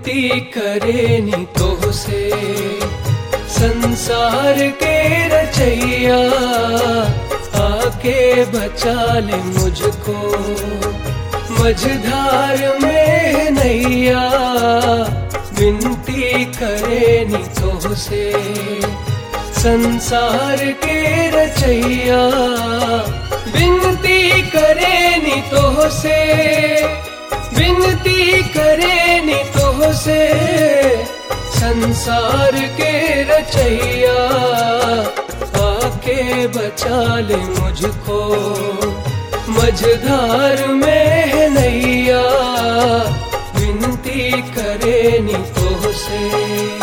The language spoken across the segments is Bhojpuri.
विनती करे नी तो से संसार के रचैया, आके बचा ले मुझको मझधार में नैया। विनती करे नी तो से संसार के रचैया, विनती करे नी तो से, विनती करे नी तो से संसार के रचैया, आके बचा ले मुझको मझधार में है नैया। विनती करे नी तो से।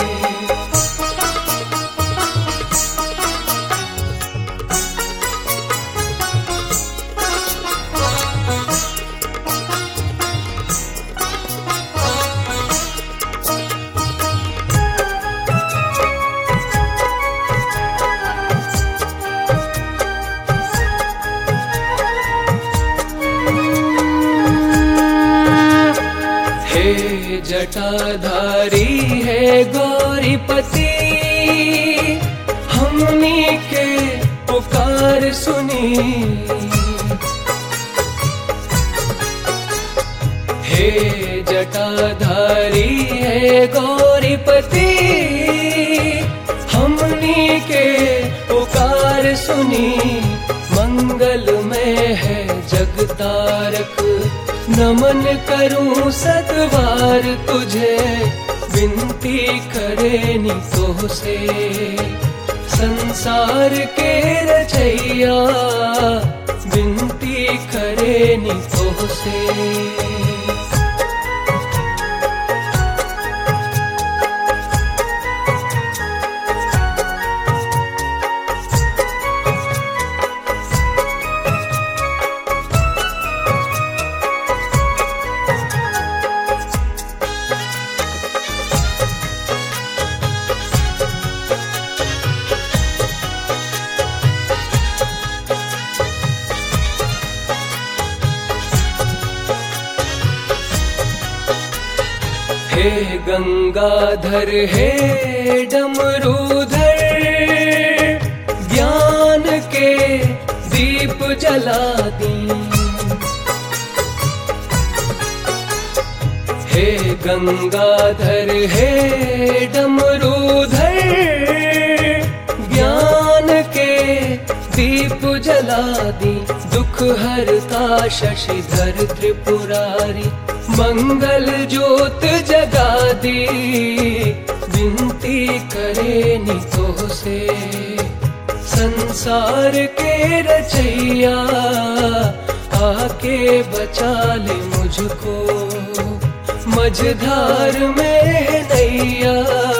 हे जटाधारी है गौरीपति, हमनी के पुकार सुनी। हे जटाधारी है गौरीपति, हमनी के पुकार सुनी। मंगल में है जगतारक, नमन करूं सतवार तुझे। विनती करे नी तो से संसार के रचैया, विनती करे नी तो से। हे गंगाधर हे डमरूधर, ज्ञान के दीप जला दी। हे गंगाधर हे डमरूधर, ज्ञान के दीप जला दी। दुख हरता शशिधर त्रिपुरारी, मंगल ज्योत जगा दी। विनती करे नी तो से संसार के रचैया, आके बचा ले मुझको मझधार में नैया।